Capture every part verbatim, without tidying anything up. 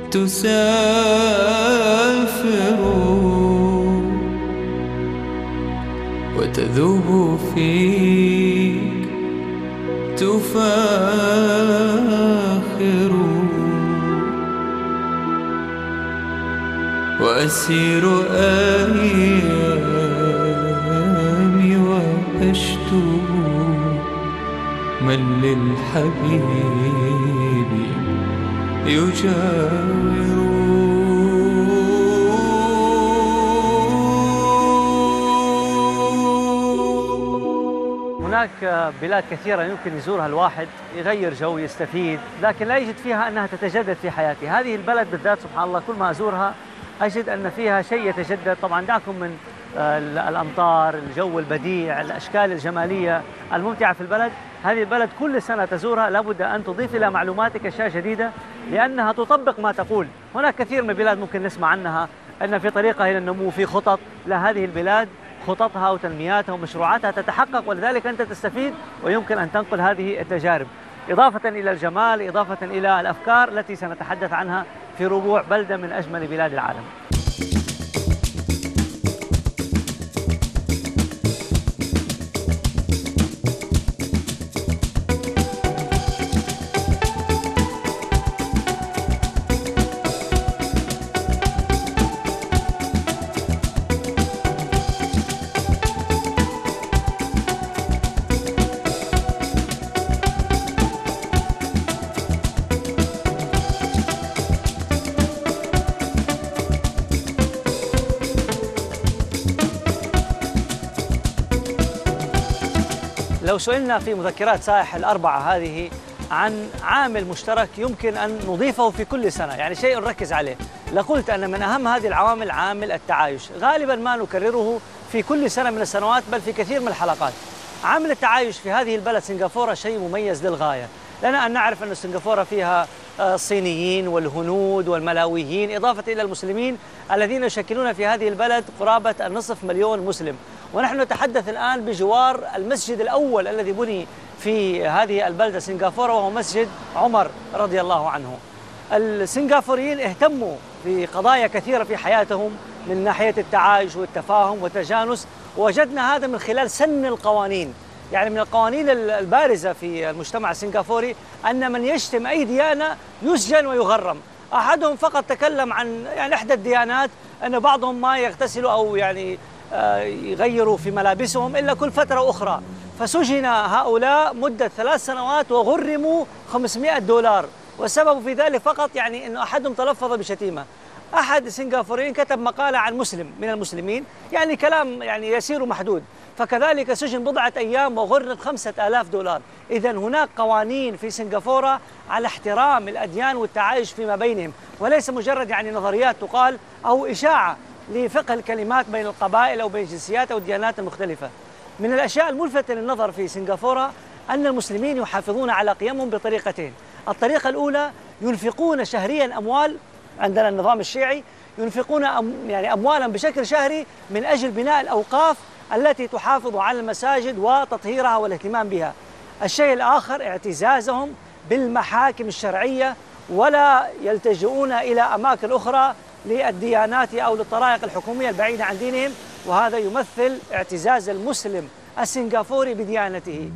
تسافر وتذوب فيك تفاخر، وأسير أيامي وأشتو من للحبيب يجاور. هناك بلاد كثيرة يمكن يزورها الواحد يغير جو يستفيد، لكن لا يجد فيها أنها تتجدد في حياته. هذه البلد بالذات سبحان الله كل ما أزورها أجد أن فيها شيء يتجدد. طبعا دعكم من الأمطار، الجو البديع، الأشكال الجمالية الممتعة في البلد. هذه البلد كل سنة تزورها لابد أن تضيف إلى معلوماتك أشياء جديدة، لأنها تطبق ما تقول. هناك كثير من البلاد ممكن نسمع عنها أن في طريقها إلى النمو، في خطط. لا، هذه البلاد خططها وتنمياتها ومشروعاتها تتحقق، ولذلك أنت تستفيد ويمكن أن تنقل هذه التجارب، إضافة إلى الجمال، إضافة إلى الأفكار التي سنتحدث عنها في ربوع بلدة من أجمل بلاد العالم. لو سئلنا في مذكرات سائح الأربعة هذه عن عامل مشترك يمكن أن نضيفه في كل سنة، يعني شيء نركز عليه، لقلت أن من أهم هذه العوامل عامل التعايش. غالبا ما نكرره في كل سنة من السنوات، بل في كثير من الحلقات. عامل التعايش في هذه البلد سنغافورة شيء مميز للغاية. لنا أن نعرف أن سنغافورة فيها الصينيين والهنود والملاويين، إضافة إلى المسلمين الذين يشكلون في هذه البلد قرابة النصف مليون مسلم. ونحن نتحدث الآن بجوار المسجد الأول الذي بني في هذه البلدة سنغافورة، وهو مسجد عمر رضي الله عنه. السنغافوريين اهتموا بقضايا كثيرة في حياتهم من ناحية التعايش والتفاهم والتجانس، ووجدنا هذا من خلال سن القوانين. يعني من القوانين البارزة في المجتمع السنغافوري أن من يشتم أي ديانة يسجن ويغرم. أحدهم فقط تكلم عن يعني إحدى الديانات أن بعضهم ما يغتسلوا أو يعني يغيروا في ملابسهم إلا كل فترة أخرى، فسجن هؤلاء مدة ثلاث سنوات وغرموا خمسمائة دولار، والسبب في ذلك فقط يعني أن أحدهم تلفظ بشتيمة. أحد السنغافوريين كتب مقالة عن مسلم من المسلمين، يعني كلام يعني يسير محدود، فكذلك سجن بضعة أيام وغرم خمسة آلاف دولار. إذن هناك قوانين في سنغافورة على احترام الأديان والتعايش فيما بينهم، وليس مجرد يعني نظريات تقال أو إشاعة لفقه الكلمات بين القبائل أو بين الجنسيات أو الديانات المختلفة. من الأشياء الملفتة للنظر في سنغافورة أن المسلمين يحافظون على قيمهم بطريقتين. الطريقة الأولى ينفقون شهريا أموال، عندنا النظام الشيعي ينفقون أم يعني أموالا بشكل شهري من أجل بناء الأوقاف التي تحافظ على المساجد وتطهيرها والاهتمام بها. الشيء الآخر اعتزازهم بالمحاكم الشرعية، ولا يلتجئون إلى أماكن أخرى للديانات أو للطرائق الحكومية البعيدة عن دينهم، وهذا يمثل اعتزاز المسلم السنغافوري بديانته.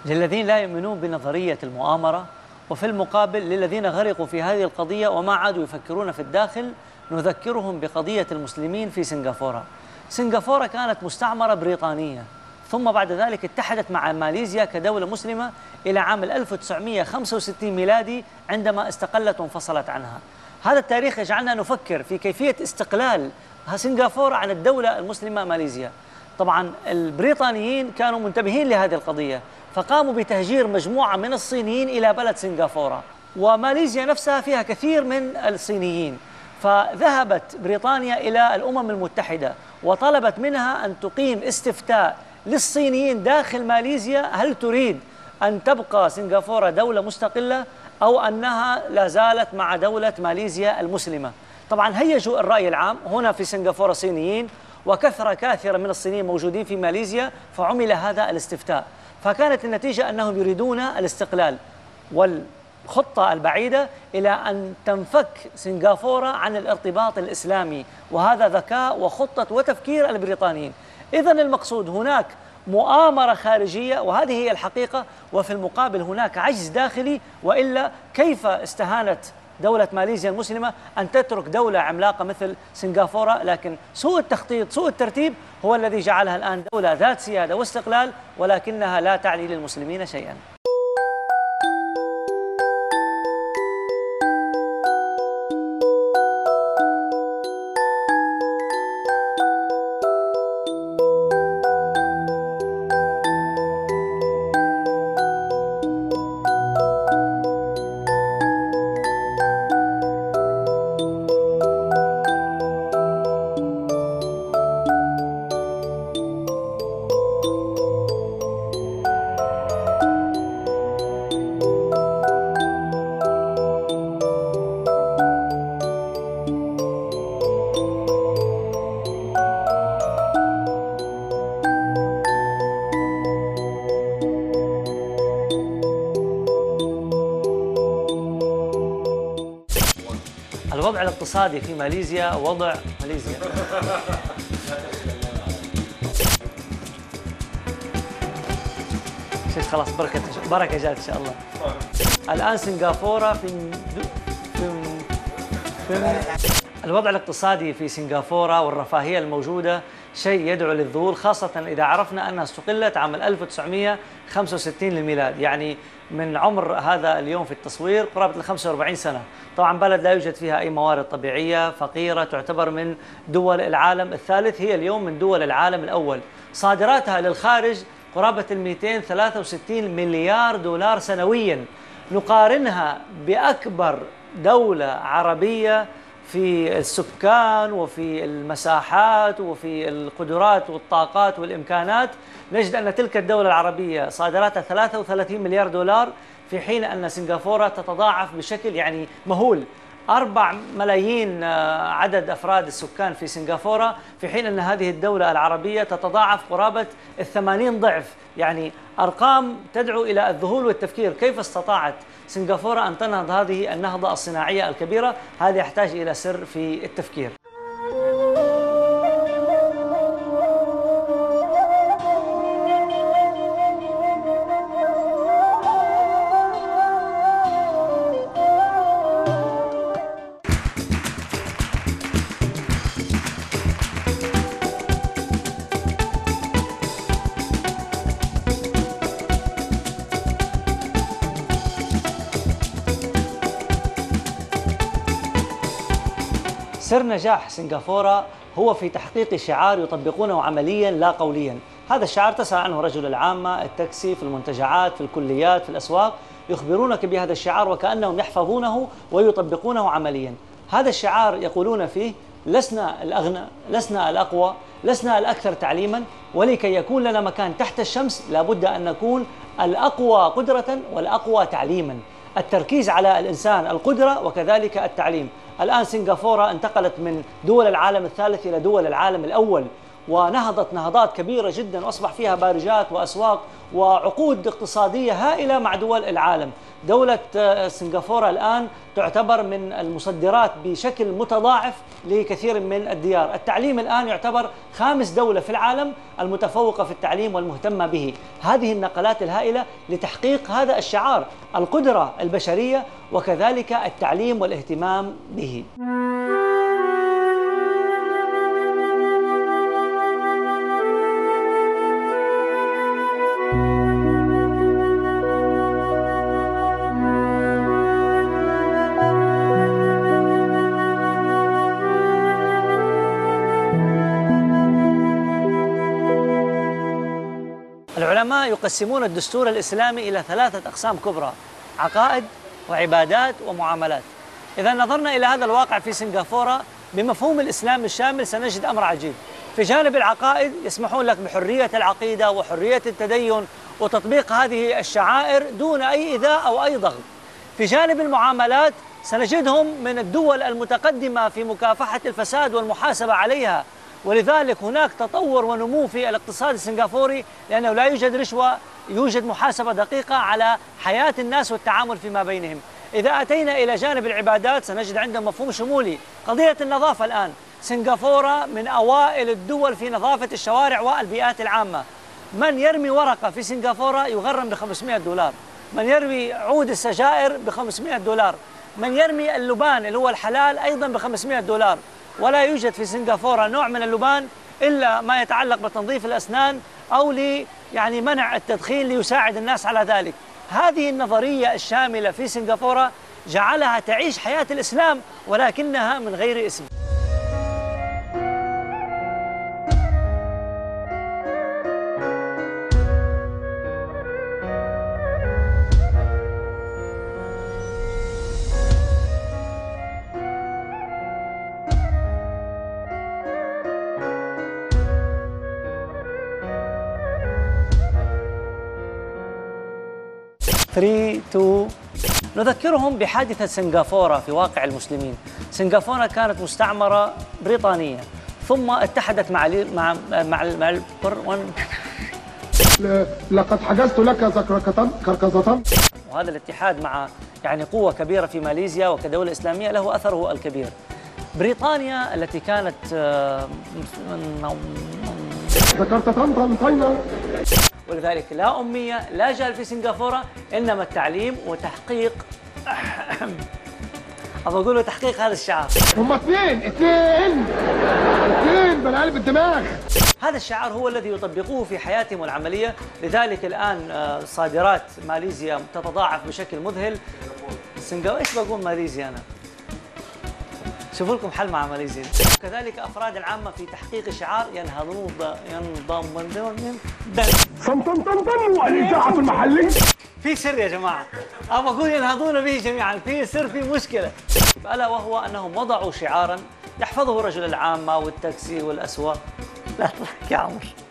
للذين لا يؤمنون بنظرية المؤامرة، وفي المقابل للذين غرقوا في هذه القضية وما عادوا يفكرون في الداخل نذكرهم بقضية المسلمين في سنغافورة. سنغافورة كانت مستعمرة بريطانية، ثم بعد ذلك اتحدت مع ماليزيا كدولة مسلمة إلى عام ألف وتسعمئة وخمسة وستين ميلادي عندما استقلت وانفصلت عنها. هذا التاريخ يجعلنا نفكر في كيفية استقلال سنغافورة عن الدولة المسلمة ماليزيا. طبعا البريطانيين كانوا منتبهين لهذه القضية، فقاموا بتهجير مجموعة من الصينيين إلى بلد سنغافورة، وماليزيا نفسها فيها كثير من الصينيين، فذهبت بريطانيا إلى الأمم المتحدة وطلبت منها أن تقيم استفتاء للصينيين داخل ماليزيا، هل تريد أن تبقى سنغافورة دولة مستقلة أو أنها لا زالت مع دولة ماليزيا المسلمة. طبعا هيجوا الرأي العام، هنا في سنغافورة صينيين وكثرة كاثرة من الصينيين موجودين في ماليزيا، فعمل هذا الاستفتاء، فكانت النتيجة أنهم يريدون الاستقلال، والخطة البعيدة إلى أن تنفك سنغافورة عن الارتباط الإسلامي، وهذا ذكاء وخطة وتفكير البريطانيين. إذن المقصود هناك مؤامرة خارجية وهذه هي الحقيقة، وفي المقابل هناك عجز داخلي، وإلا كيف استهانت دولة ماليزيا المسلمة أن تترك دولة عملاقة مثل سنغافورة؟ لكن سوء التخطيط سوء الترتيب هو الذي جعلها الآن دولة ذات سيادة واستقلال، ولكنها لا تعني للمسلمين شيئا. الوضع الاقتصادي في ماليزيا وضع ماليزيا شيخ خلاص بركة بركة جات إن شاء الله. الآن سنغافورة في, في, في الوضع الاقتصادي في سنغافورة والرفاهية الموجودة شيء يدعو للذهول، خاصة إذا عرفنا أنها استقلت عام ألف وتسعمئة وخمسة وستين للميلاد، يعني من عمر هذا اليوم في التصوير قرابة ال خمسة وأربعين سنة. طبعا بلد لا يوجد فيها أي موارد طبيعية، فقيرة، تعتبر من دول العالم الثالث، هي اليوم من دول العالم الأول. صادراتها للخارج قرابة ال مئتين وثلاثة وستين مليار دولار سنويا، نقارنها بأكبر دولة عربية في السكان وفي المساحات وفي القدرات والطاقات والإمكانات، نجد أن تلك الدولة العربية صادراتها ثلاثة وثلاثين مليار دولار، في حين أن سنغافورة تتضاعف بشكل يعني مهول. أربع ملايين عدد أفراد السكان في سنغافورة، في حين أن هذه الدولة العربية تتضاعف قرابة الثمانين ضعف، يعني أرقام تدعو إلى الذهول والتفكير. كيف استطاعت سنغافورة أن تنهض هذه النهضة الصناعية الكبيرة؟ هذا يحتاج إلى سر في التفكير. سر نجاح سنغافورة هو في تحقيق شعار يطبقونه عمليا لا قوليا. هذا الشعار تسأل عنه رجل العامة، التاكسي، في المنتجعات، في الكليات، في الأسواق، يخبرونك بهذا الشعار وكأنهم يحفظونه ويطبقونه عمليا. هذا الشعار يقولون فيه: لسنا الأغنى، لسنا الأقوى، لسنا الأكثر تعليما، ولكي يكون لنا مكان تحت الشمس لابد أن نكون الأقوى قدرة والأقوى تعليما. التركيز على الإنسان، القدرة وكذلك التعليم. الآن سنغافورة انتقلت من دول العالم الثالث إلى دول العالم الأول، ونهضت نهضات كبيرة جدا وأصبح فيها بارجات وأسواق وعقود اقتصادية هائلة مع دول العالم. دولة سنغافورة الآن تعتبر من المصدرات بشكل متضاعف لكثير من الديار. التعليم الآن يعتبر خامس دولة في العالم المتفوقة في التعليم والمهتمة به. هذه النقلات الهائلة لتحقيق هذا الشعار، القدرة البشرية وكذلك التعليم والاهتمام به. العلماء يقسمون الدستور الإسلامي إلى ثلاثة أقسام كبرى: عقائد وعبادات ومعاملات. إذا نظرنا إلى هذا الواقع في سنغافورة بمفهوم الإسلام الشامل سنجد أمر عجيب. في جانب العقائد يسمحون لك بحرية العقيدة وحرية التدين وتطبيق هذه الشعائر دون أي إيذاء أو أي ضغط. في جانب المعاملات سنجدهم من الدول المتقدمة في مكافحة الفساد والمحاسبة عليها، ولذلك هناك تطور ونمو في الاقتصاد السنغافوري لأنه لا يوجد رشوة، يوجد محاسبة دقيقة على حياة الناس والتعامل فيما بينهم. إذا أتينا إلى جانب العبادات سنجد عندهم مفهوم شمولي. قضية النظافة الآن، سنغافورة من أوائل الدول في نظافة الشوارع والبيئات العامة. من يرمي ورقة في سنغافورة يغرم ب خمسمائة دولار، من يرمي عود السجائر ب خمسمائة دولار، من يرمي اللبان اللي هو الحلال أيضا ب خمسمائة دولار. ولا يوجد في سنغافورة نوع من اللبان إلا ما يتعلق بتنظيف الأسنان أو لي يعني منع التدخين ليساعد الناس على ذلك. هذه النظرية الشاملة في سنغافورة جعلها تعيش حياة الإسلام ولكنها من غير اسم. ثلاثة اثنين نذكرهم بحادثة سنغافورة في واقع المسلمين. سنغافورة كانت مستعمرة بريطانية ثم اتحدت مع مع مع, مع البر... لقد حجزت لك كركزة. وهذا الاتحاد مع يعني قوة كبيرة في ماليزيا وكدولة إسلامية له أثره الكبير. بريطانيا التي كانت ذكرت طنطا، ولذلك لا أمية لا جهل في سنغافورة، إنما التعليم وتحقيق أبغى أقول تحقيق هذا الشعار. هم اثنين اثنين اثنين بالقلب الدماغ. هذا الشعار هو الذي يطبقوه في حياتهم العملية. لذلك الآن صادرات ماليزيا تتضاعف بشكل مذهل. سنغافورة إيش بقول ماليزيا أنا؟ شوفوا لكم حل مع ماليزيا. كذلك أفراد العامة في تحقيق شعار ينهضون ينضمون صمتم والإذاعة المحلية. في سر يا جماعة، أبغى أقول ينهضون به جميعا، في سر، في مشكلة، ألا وهو أنهم وضعوا شعارا يحفظه رجل العامة والتاكسي والأسواق. لا تضحك يا عمر.